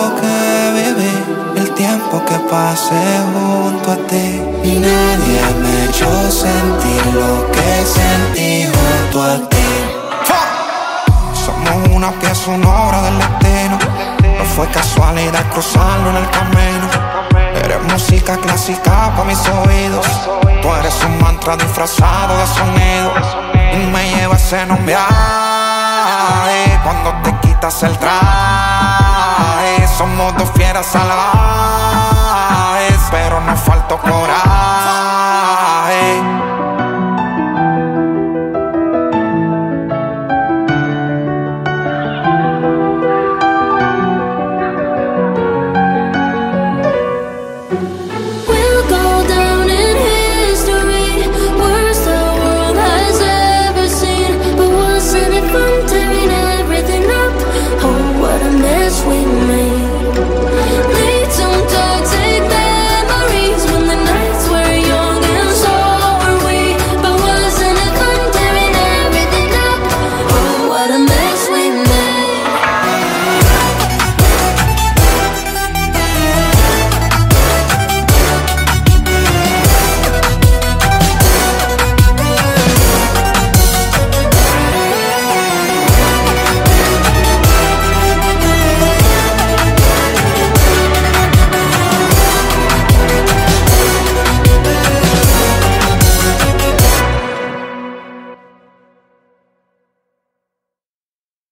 lo que viví, el tiempo que pasé junto a ti. Y nadie me echó sentir lo que sentí junto a ti. Somos una pieza, una obra del destino. No fue casualidad cruzarlo en el camino. Eres música clásica para mis oídos. Tú eres un mantra disfrazado de sonido. Y me llevas en un viaje cuando te quitas el traje. Somos dos fieras salvajes, pero nos faltó coraje.